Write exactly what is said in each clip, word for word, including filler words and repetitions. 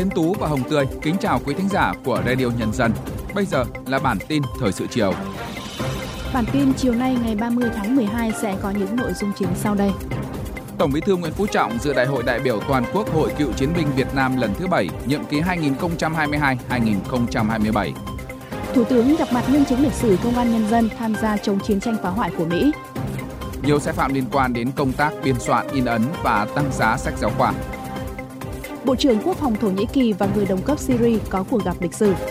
Tiến Tú và Hồng Tươi kính chào quý thính giả của Radio Nhân dân. Bây giờ là bản tin thời sự chiều. Bản tin chiều nay ngày ba mươi tháng mười hai sẽ có những nội dung chính sau đây. Tổng Bí thư Nguyễn Phú Trọng dự Đại hội đại biểu toàn quốc Hội Cựu chiến binh Việt Nam lần thứ bảy, nhiệm kỳ hai nghìn không trăm hai mươi hai đến hai nghìn không trăm hai mươi bảy. Thủ tướng gặp mặt nhân chứng lịch sử Công an Nhân dân tham gia chống chiến tranh phá hoại của Mỹ. Nhiều sai phạm liên quan đến công tác biên soạn, in ấn và tăng giá sách giáo khoa. Bộ trưởng Quốc phòng Thổ Nhĩ Kỳ và người đồng cấp Syria có cuộc gặp lịch sử.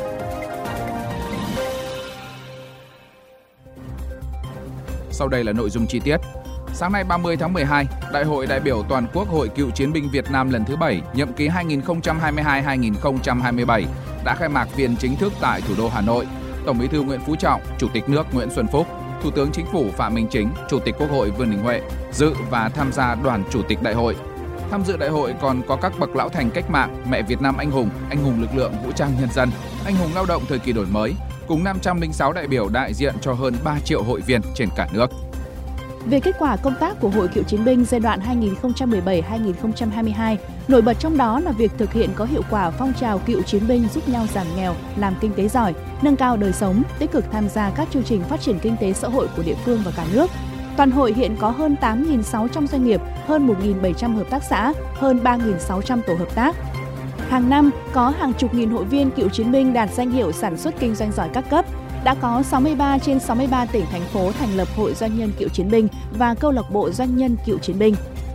Sau đây là nội dung chi tiết. Sáng nay ba mươi tháng mười hai, Đại hội đại biểu toàn quốc Hội Cựu chiến binh Việt Nam lần thứ bảy, nhiệm kỳ hai nghìn không trăm hai mươi hai đến hai nghìn không trăm hai mươi bảy đã khai mạc phiên chính thức tại thủ đô Hà Nội. Tổng Bí thư Nguyễn Phú Trọng, Chủ tịch nước Nguyễn Xuân Phúc, Thủ tướng Chính phủ Phạm Minh Chính, Chủ tịch Quốc hội Vương Đình Huệ dự và tham gia đoàn chủ tịch đại hội. Tham dự đại hội còn có các bậc lão thành cách mạng, mẹ Việt Nam anh hùng, anh hùng lực lượng vũ trang nhân dân, anh hùng lao động thời kỳ đổi mới, cùng năm trăm lẻ sáu đại biểu đại diện cho hơn ba triệu hội viên trên cả nước. Về kết quả công tác của Hội Cựu chiến binh giai đoạn hai nghìn không trăm mười bảy đến hai nghìn không trăm hai mươi hai, nổi bật trong đó là việc thực hiện có hiệu quả phong trào cựu chiến binh giúp nhau giảm nghèo, làm kinh tế giỏi, nâng cao đời sống, tích cực tham gia các chương trình phát triển kinh tế xã hội của địa phương và cả nước. Toàn hội hiện có hơn tám nghìn sáu trăm doanh nghiệp, hơn một nghìn bảy trăm hợp tác xã, hơn ba nghìn sáu trăm tổ hợp tác. Hàng năm, có hàng chục nghìn hội viên cựu chiến binh đạt danh hiệu sản xuất kinh doanh giỏi các cấp. Đã có sáu mươi ba trên sáu mươi ba tỉnh, thành phố thành lập hội doanh nhân cựu chiến binh và câu lạc bộ doanh nhân cựu chiến binh.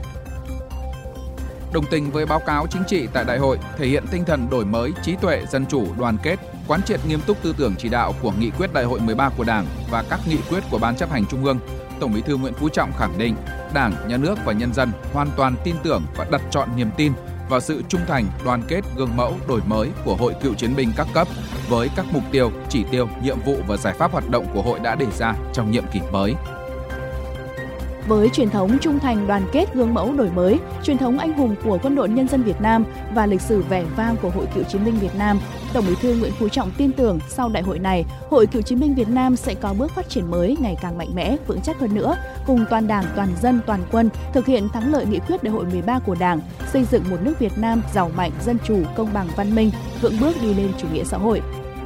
Đồng tình với báo cáo chính trị tại đại hội, thể hiện tinh thần đổi mới, trí tuệ, dân chủ, đoàn kết, quán triệt nghiêm túc tư tưởng chỉ đạo của nghị quyết đại hội mười ba của Đảng và các nghị quyết của Ban chấp hành Trung ương, Tổng Bí thư Nguyễn Phú Trọng khẳng định Đảng, Nhà nước và nhân dân hoàn toàn tin tưởng và đặt trọn niềm tin vào sự trung thành, đoàn kết, gương mẫu, đổi mới của Hội Cựu chiến binh các cấp với các mục tiêu, chỉ tiêu, nhiệm vụ và giải pháp hoạt động của hội đã đề ra trong nhiệm kỳ mới. Với truyền thống trung thành, đoàn kết, gương mẫu, đổi mới, truyền thống anh hùng của Quân đội Nhân dân Việt Nam và lịch sử vẻ vang của Hội Cựu chiến binh Việt Nam, Tổng Bí thư Nguyễn Phú Trọng tin tưởng sau đại hội này, Hội Cựu chiến binh Việt Nam sẽ có bước phát triển mới ngày càng mạnh mẽ, vững chắc hơn nữa, cùng toàn Đảng, toàn dân, toàn quân thực hiện thắng lợi nghị quyết đại hội mười ba của Đảng, xây dựng một nước Việt Nam giàu mạnh, dân chủ, công bằng, văn minh, vững bước đi lên chủ nghĩa xã hội.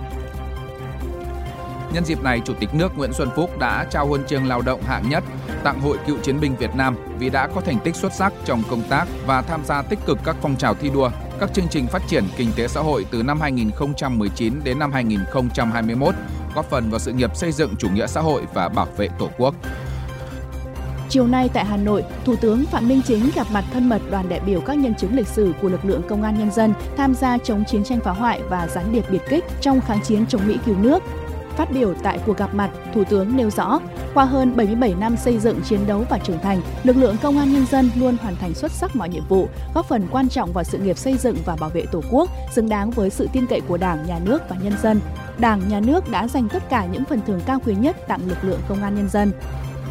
Nhân dịp này, Chủ tịch nước Nguyễn Xuân Phúc đã trao huân chương lao động hạng nhất tặng Hội Cựu chiến binh Việt Nam vì đã có thành tích xuất sắc trong công tác và tham gia tích cực các phong trào thi đua, các chương trình phát triển kinh tế xã hội từ năm hai nghìn không trăm mười chín đến năm hai nghìn không trăm hai mươi mốt, góp phần vào sự nghiệp xây dựng chủ nghĩa xã hội và bảo vệ Tổ quốc. Chiều nay tại Hà Nội, Thủ tướng Phạm Minh Chính gặp mặt thân mật đoàn đại biểu các nhân chứng lịch sử của lực lượng Công an Nhân dân tham gia chống chiến tranh phá hoại và gián điệp biệt kích trong kháng chiến chống Mỹ cứu nước. Phát biểu tại cuộc gặp mặt, Thủ tướng nêu rõ, qua hơn bảy mươi bảy năm xây dựng, chiến đấu và trưởng thành, lực lượng Công an Nhân dân luôn hoàn thành xuất sắc mọi nhiệm vụ, góp phần quan trọng vào sự nghiệp xây dựng và bảo vệ Tổ quốc, xứng đáng với sự tin cậy của Đảng, Nhà nước và nhân dân. Đảng, Nhà nước đã dành tất cả những phần thưởng cao quý nhất tặng lực lượng Công an Nhân dân.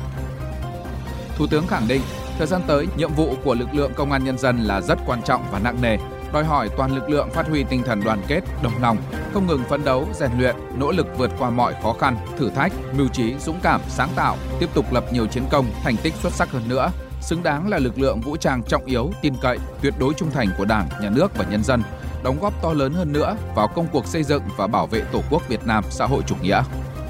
Thủ tướng khẳng định, thời gian tới, nhiệm vụ của lực lượng Công an Nhân dân là rất quan trọng và nặng nề, đòi hỏi toàn lực lượng phát huy tinh thần đoàn kết, đồng lòng, không ngừng phấn đấu, rèn luyện, nỗ lực vượt qua mọi khó khăn, thử thách, mưu trí, dũng cảm, sáng tạo, tiếp tục lập nhiều chiến công, thành tích xuất sắc hơn nữa, xứng đáng là lực lượng vũ trang trọng yếu, tin cậy, tuyệt đối trung thành của Đảng, Nhà nước và nhân dân, đóng góp to lớn hơn nữa vào công cuộc xây dựng và bảo vệ Tổ quốc Việt Nam xã hội chủ nghĩa.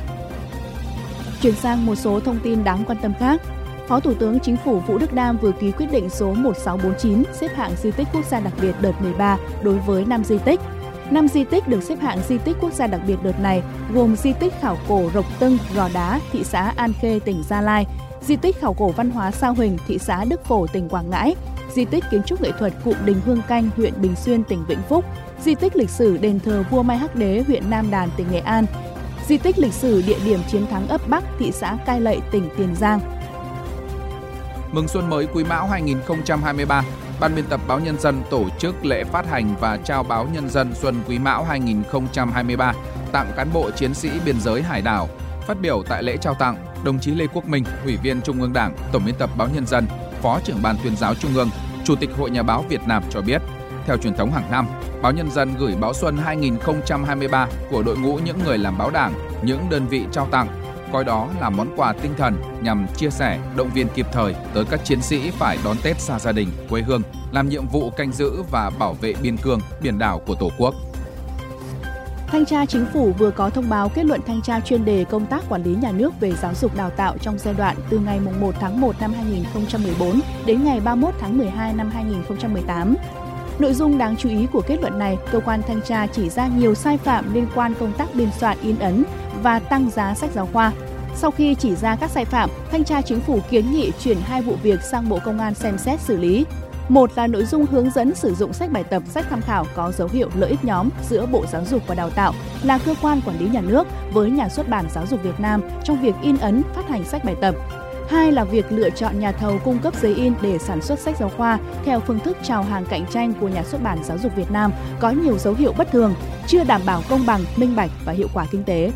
Chuyển sang một số thông tin đáng quan tâm khác. Phó Thủ tướng Chính phủ Vũ Đức Đam vừa ký quyết định số một sáu bốn chín xếp hạng di tích quốc gia đặc biệt đợt mười ba đối với năm di tích. năm di tích được xếp hạng di tích quốc gia đặc biệt đợt này gồm di tích khảo cổ Rộc Tưng, Gò Đá, thị xã An Khê, tỉnh Gia Lai, di tích khảo cổ văn hóa Sao Huỳnh, thị xã Đức Phổ, tỉnh Quảng Ngãi, di tích kiến trúc nghệ thuật Cụm Đình Hương Canh, huyện Bình Xuyên, tỉnh Vĩnh Phúc, di tích lịch sử đền thờ vua Mai Hắc Đế, huyện Nam Đàn, tỉnh Nghệ An, di tích lịch sử địa điểm chiến thắng ấp Bắc, thị xã Cai Lậy, tỉnh Tiền Giang. Mừng xuân mới Quý Mão hai nghìn không trăm hai mươi ba, Ban biên tập Báo Nhân dân tổ chức lễ phát hành và trao Báo Nhân dân Xuân Quý Mão hai nghìn không trăm hai mươi ba tặng cán bộ chiến sĩ biên giới hải đảo. Phát biểu tại lễ trao tặng, đồng chí Lê Quốc Minh, Ủy viên Trung ương Đảng, Tổng biên tập Báo Nhân dân, Phó trưởng Ban Tuyên giáo Trung ương, Chủ tịch Hội Nhà báo Việt Nam cho biết, theo truyền thống hàng năm, Báo Nhân dân gửi Báo Xuân hai nghìn không trăm hai mươi ba của đội ngũ những người làm báo Đảng, những đơn vị trao tặng coi đó là món quà tinh thần nhằm chia sẻ, động viên kịp thời tới các chiến sĩ phải đón Tết xa gia đình, quê hương, làm nhiệm vụ canh giữ và bảo vệ biên cương, biển đảo của Tổ quốc. Thanh tra Chính phủ vừa có thông báo kết luận thanh tra chuyên đề công tác quản lý nhà nước về giáo dục đào tạo trong giai đoạn từ ngày mùng một tháng một năm hai nghìn không trăm mười bốn đến ngày ba mươi mốt tháng mười hai năm hai nghìn không trăm mười tám. Nội dung đáng chú ý của kết luận này, cơ quan thanh tra chỉ ra nhiều sai phạm liên quan công tác biên soạn in ấn và tăng giá sách giáo khoa. Sau khi chỉ ra các sai phạm, Thanh tra Chính phủ kiến nghị chuyển hai vụ việc sang Bộ Công an xem xét xử lý. Một là nội dung hướng dẫn sử dụng sách bài tập, sách tham khảo có dấu hiệu lợi ích nhóm giữa Bộ Giáo dục và Đào tạo là cơ quan quản lý nhà nước với Nhà xuất bản Giáo dục Việt Nam trong việc in ấn, phát hành sách bài tập. Hai là việc lựa chọn nhà thầu cung cấp giấy in để sản xuất sách giáo khoa theo phương thức chào hàng cạnh tranh của Nhà xuất bản Giáo dục Việt Nam có nhiều dấu hiệu bất thường, chưa đảm bảo công bằng, minh bạch và hiệu quả kinh tế.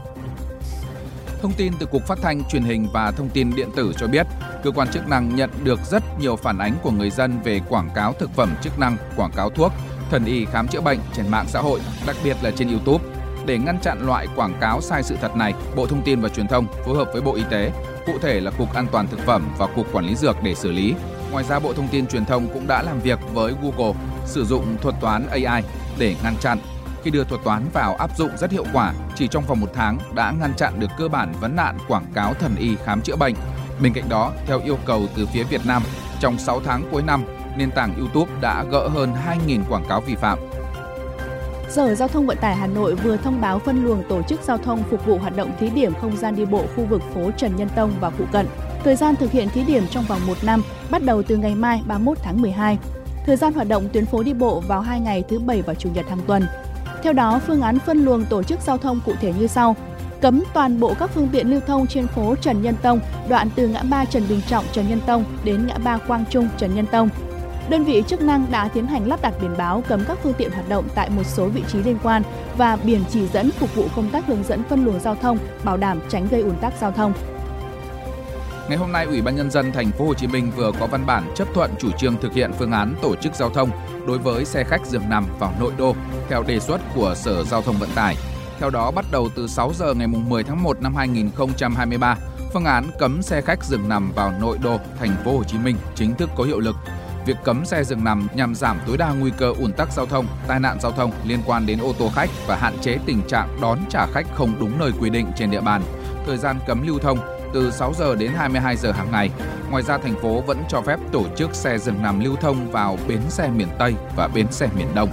Thông tin từ Cục Phát thanh, Truyền hình và Thông tin Điện tử cho biết, cơ quan chức năng nhận được rất nhiều phản ánh của người dân về quảng cáo thực phẩm chức năng, quảng cáo thuốc, thần y khám chữa bệnh trên mạng xã hội, đặc biệt là trên YouTube. Để ngăn chặn loại quảng cáo sai sự thật này, Bộ Thông tin và Truyền thông phối hợp với Bộ Y tế, cụ thể là Cục An toàn Thực phẩm và Cục Quản lý Dược để xử lý. Ngoài ra, Bộ Thông tin Truyền thông cũng đã làm việc với Google sử dụng thuật toán A I để ngăn chặn. Khi đưa thuật toán vào áp dụng rất hiệu quả, chỉ trong vòng một tháng đã ngăn chặn được cơ bản vấn nạn quảng cáo thần y khám chữa bệnh. Bên cạnh đó, theo yêu cầu từ phía Việt Nam, trong sáu tháng cuối năm, nền tảng YouTube đã gỡ hơn hai nghìn quảng cáo vi phạm. Sở Giao thông Vận tải Hà Nội vừa thông báo phân luồng tổ chức giao thông phục vụ hoạt động thí điểm không gian đi bộ khu vực phố Trần Nhân Tông và phụ cận. Thời gian thực hiện thí điểm trong vòng một năm, bắt đầu từ ngày mai ba mươi mốt tháng mười hai. Thời gian hoạt động tuyến phố đi bộ vào hai ngày thứ Bảy và Chủ nhật hàng tuần. Theo đó, phương án phân luồng tổ chức giao thông cụ thể như sau. Cấm toàn bộ các phương tiện lưu thông trên phố Trần Nhân Tông, đoạn từ ngã ba Trần Bình Trọng Trần Nhân Tông đến ngã ba Quang Trung Trần Nhân Tông. Đơn vị chức năng đã tiến hành lắp đặt biển báo cấm các phương tiện hoạt động tại một số vị trí liên quan và biển chỉ dẫn phục vụ công tác hướng dẫn phân luồng giao thông, bảo đảm tránh gây ùn tắc giao thông. Ngày hôm nay, Ủy ban Nhân dân Thành phố Hồ Chí Minh vừa có văn bản chấp thuận chủ trương thực hiện phương án tổ chức giao thông đối với xe khách giường nằm vào nội đô theo đề xuất của Sở Giao thông Vận tải. Theo đó, bắt đầu từ sáu giờ ngày mười tháng một năm hai nghìn không trăm hai mươi ba, phương án cấm xe khách giường nằm vào nội đô Thành phố Hồ Chí Minh chính thức có hiệu lực. Việc cấm xe giường nằm nhằm giảm tối đa nguy cơ ùn tắc giao thông, tai nạn giao thông liên quan đến ô tô khách và hạn chế tình trạng đón trả khách không đúng nơi quy định trên địa bàn. Thời gian cấm lưu thông từ sáu giờ đến hai mươi hai giờ hàng ngày. Ngoài ra, thành phố vẫn cho phép tổ chức xe giường nằm lưu thông vào bến xe miền Tây và bến xe miền Đông.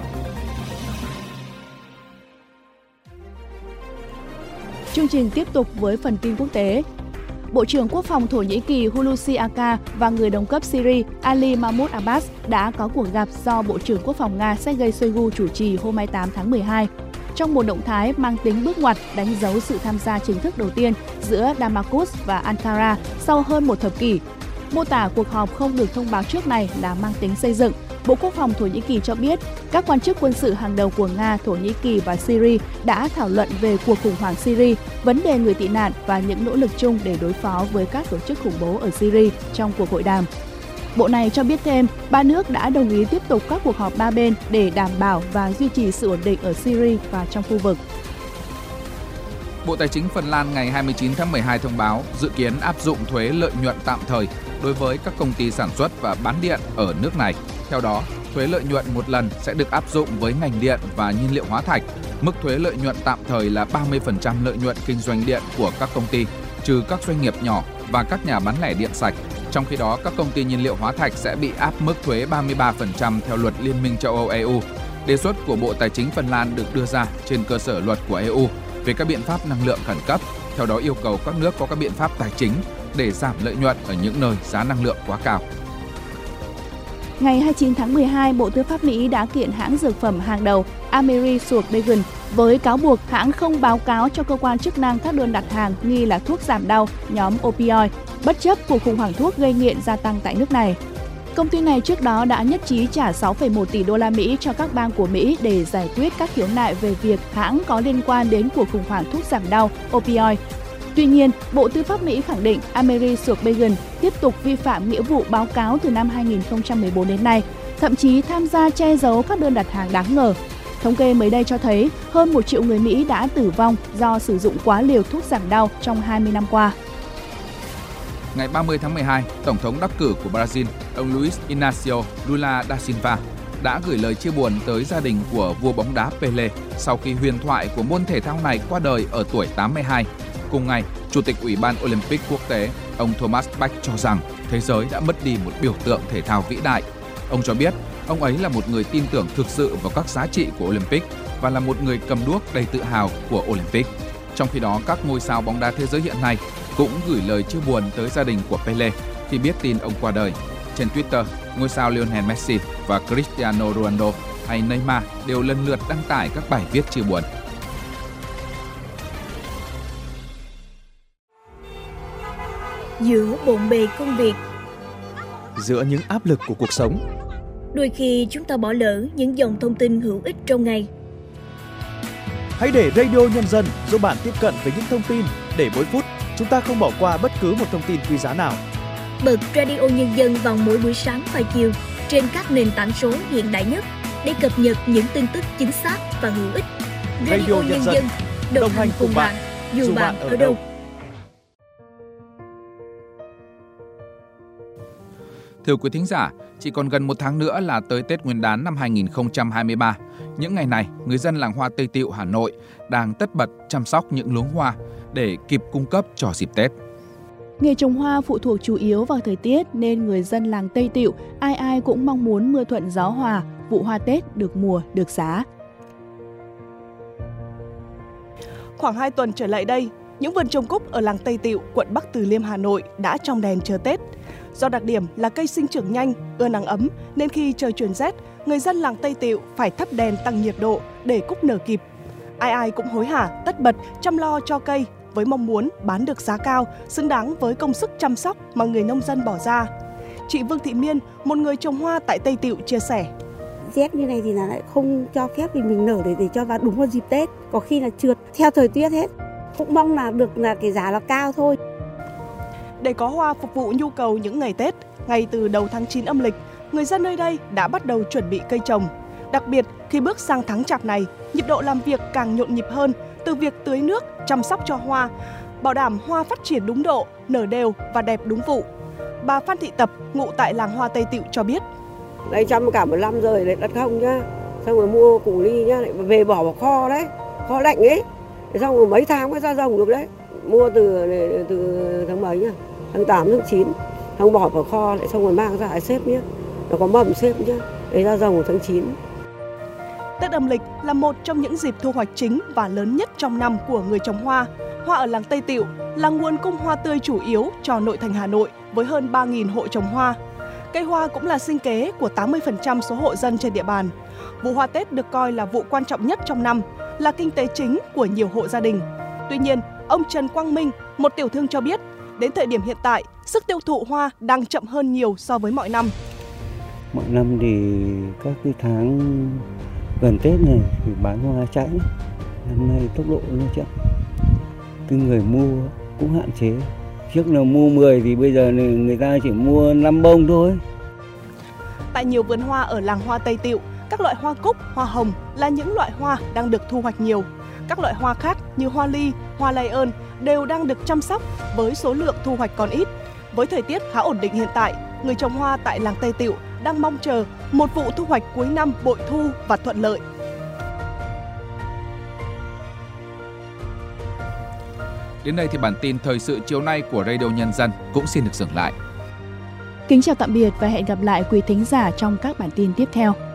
Chương trình tiếp tục với phần tin quốc tế. Bộ trưởng Quốc phòng Thổ Nhĩ Kỳ Hulusi Akar và người đồng cấp Syria Ali Mahmoud Abbas đã có cuộc gặp do Bộ trưởng Quốc phòng Nga Sergei Shoigu chủ trì hôm hai mươi tám tháng mười hai. Trong một động thái mang tính bước ngoặt đánh dấu sự tham gia chính thức đầu tiên giữa Damascus và Ankara sau hơn một thập kỷ. Mô tả cuộc họp không được thông báo trước này là mang tính xây dựng. Bộ Quốc phòng Thổ Nhĩ Kỳ cho biết các quan chức quân sự hàng đầu của Nga, Thổ Nhĩ Kỳ và Syria đã thảo luận về cuộc khủng hoảng Syria, vấn đề người tị nạn và những nỗ lực chung để đối phó với các tổ chức khủng bố ở Syria trong cuộc hội đàm. Bộ này cho biết thêm, ba nước đã đồng ý tiếp tục các cuộc họp ba bên để đảm bảo và duy trì sự ổn định ở Syria và trong khu vực. Bộ Tài chính Phần Lan ngày hai mươi chín tháng mười hai thông báo dự kiến áp dụng thuế lợi nhuận tạm thời đối với các công ty sản xuất và bán điện ở nước này. Theo đó, thuế lợi nhuận một lần sẽ được áp dụng với ngành điện và nhiên liệu hóa thạch. Mức thuế lợi nhuận tạm thời là ba mươi phần trăm lợi nhuận kinh doanh điện của các công ty, trừ các doanh nghiệp nhỏ và các nhà bán lẻ điện sạch. Trong khi đó, các công ty nhiên liệu hóa thạch sẽ bị áp mức thuế ba mươi ba phần trăm theo luật Liên minh châu Âu E U. Đề xuất của Bộ Tài chính Phần Lan được đưa ra trên cơ sở luật của E U về các biện pháp năng lượng khẩn cấp. Theo đó, yêu cầu các nước có các biện pháp tài chính để giảm lợi nhuận ở những nơi giá năng lượng quá cao. Ngày hai mươi chín tháng mười hai, Bộ Tư pháp Mỹ đã kiện hãng dược phẩm hàng đầu AmerisourceBergen với cáo buộc hãng không báo cáo cho cơ quan chức năng các đơn đặt hàng nghi là thuốc giảm đau nhóm opioid, bất chấp cuộc khủng hoảng thuốc gây nghiện gia tăng tại nước này. Công ty này trước đó đã nhất trí trả sáu phẩy một tỷ đô la Mỹ cho các bang của Mỹ để giải quyết các khiếu nại về việc hãng có liên quan đến cuộc khủng hoảng thuốc giảm đau opioid. Tuy nhiên, Bộ Tư pháp Mỹ khẳng định AmerisourceBergen tiếp tục vi phạm nghĩa vụ báo cáo từ năm hai nghìn không trăm mười bốn đến nay, thậm chí tham gia che giấu các đơn đặt hàng đáng ngờ. Thống kê mới đây cho thấy hơn một triệu người Mỹ đã tử vong do sử dụng quá liều thuốc giảm đau trong hai mươi năm qua. Ngày ba mươi tháng mười hai, Tổng thống đắc cử của Brazil, ông Luiz Inácio Lula da Silva, đã gửi lời chia buồn tới gia đình của vua bóng đá Pelé sau khi huyền thoại của môn thể thao này qua đời ở tuổi tám mươi hai. Cùng ngày, Chủ tịch Ủy ban Olympic quốc tế, ông Thomas Bach cho rằng thế giới đã mất đi một biểu tượng thể thao vĩ đại. Ông cho biết, ông ấy là một người tin tưởng thực sự vào các giá trị của Olympic và là một người cầm đuốc đầy tự hào của Olympic. Trong khi đó, các ngôi sao bóng đá thế giới hiện nay cũng gửi lời chia buồn tới gia đình của Pelé khi biết tin ông qua đời. Trên Twitter, ngôi sao Lionel Messi và Cristiano Ronaldo hay Neymar đều lần lượt đăng tải các bài viết chia buồn. Giữa bộn bề công việc, giữa những áp lực của cuộc sống, đôi khi chúng ta bỏ lỡ những dòng thông tin hữu ích trong ngày. Hãy để Radio Nhân dân giúp bạn tiếp cận với những thông tin để mỗi phút chúng ta không bỏ qua bất cứ một thông tin quý giá nào. Bật Radio Nhân dân vào mỗi buổi sáng và chiều trên các nền tảng số hiện đại nhất để cập nhật những tin tức chính xác và hữu ích. Radio, Radio Nhân, Nhân dân, dân đồng, đồng hành cùng bạn, bạn dù bạn ở đâu. Thưa quý thính giả, chỉ còn gần một tháng nữa là tới Tết Nguyên đán năm hai nghìn không trăm hai mươi ba. Những ngày này, người dân làng hoa Tây Tựu, Hà Nội đang tất bật chăm sóc những luống hoa để kịp cung cấp cho dịp Tết. Nghề trồng hoa phụ thuộc chủ yếu vào thời tiết nên người dân làng Tây Tựu ai ai cũng mong muốn mưa thuận gió hòa, vụ hoa Tết được mùa, được giá. Khoảng hai tuần trở lại đây, những vườn trồng cúc ở làng Tây Tựu, quận Bắc Từ Liêm, Hà Nội đã trong đèn chờ Tết. Do đặc điểm là cây sinh trưởng nhanh, ưa nắng ấm nên khi trời chuyển rét, người dân làng Tây Tựu phải thắp đèn tăng nhiệt độ để cúc nở kịp. Ai ai cũng hối hả, tất bật chăm lo cho cây với mong muốn bán được giá cao, xứng đáng với công sức chăm sóc mà người nông dân bỏ ra. Chị Vương Thị Miên, một người trồng hoa tại Tây Tựu chia sẻ. Rét như này thì là lại không cho phép thì mình nở để để cho vào đúng vào dịp Tết, có khi là trượt theo thời tiết hết. Cũng mong là được là cái giá là cao thôi. Để có hoa phục vụ nhu cầu những ngày Tết, ngay từ đầu tháng chín âm lịch, người dân nơi đây đã bắt đầu chuẩn bị cây trồng. Đặc biệt, khi bước sang tháng Chạp này, nhịp độ làm việc càng nhộn nhịp hơn, từ việc tưới nước, chăm sóc cho hoa, bảo đảm hoa phát triển đúng độ, nở đều và đẹp đúng vụ. Bà Phan Thị Tập, ngụ tại làng hoa Tây Tựu cho biết. Đây chăm cả một năm rồi, lại đất không nhá, xong rồi mua củ ly nhá, lại về bỏ vào kho đấy, kho lạnh ấy, xong rồi mấy tháng mới ra rồng được đấy. Mua từ từ tháng mấy nhá, tháng tám, tháng chín, xong bỏ vào kho lại xong rồi mang ra xếp nhé, nó có mầm xếp nhá, để ra rồng tháng chín. Tết âm lịch là một trong những dịp thu hoạch chính và lớn nhất trong năm của người trồng hoa. Hoa ở làng Tây Tựu là nguồn cung hoa tươi chủ yếu cho nội thành Hà Nội với hơn ba nghìn hộ trồng hoa. Cây hoa cũng là sinh kế của tám mươi phần trăm số hộ dân trên địa bàn. Vụ hoa Tết được coi là vụ quan trọng nhất trong năm, là kinh tế chính của nhiều hộ gia đình. Tuy nhiên, ông Trần Quang Minh, một tiểu thương cho biết, đến thời điểm hiện tại, sức tiêu thụ hoa đang chậm hơn nhiều so với mọi năm. Mọi năm thì các cái tháng gần Tết này thì bán hoa cháy, năm nay tốc độ nó chậm. Cái người mua cũng hạn chế. Trước là mua mười thì bây giờ người ta chỉ mua năm bông thôi. Tại nhiều vườn hoa ở làng hoa Tây Tựu, các loại hoa cúc, hoa hồng là những loại hoa đang được thu hoạch nhiều. Các loại hoa khác như hoa ly, hoa lay ơn đều đang được chăm sóc với số lượng thu hoạch còn ít. Với thời tiết khá ổn định hiện tại, người trồng hoa tại làng Tây Tựu đang mong chờ một vụ thu hoạch cuối năm bội thu và thuận lợi. Đến đây thì bản tin thời sự chiều nay của Radio Nhân dân cũng xin được dừng lại. Kính chào tạm biệt và hẹn gặp lại quý thính giả trong các bản tin tiếp theo.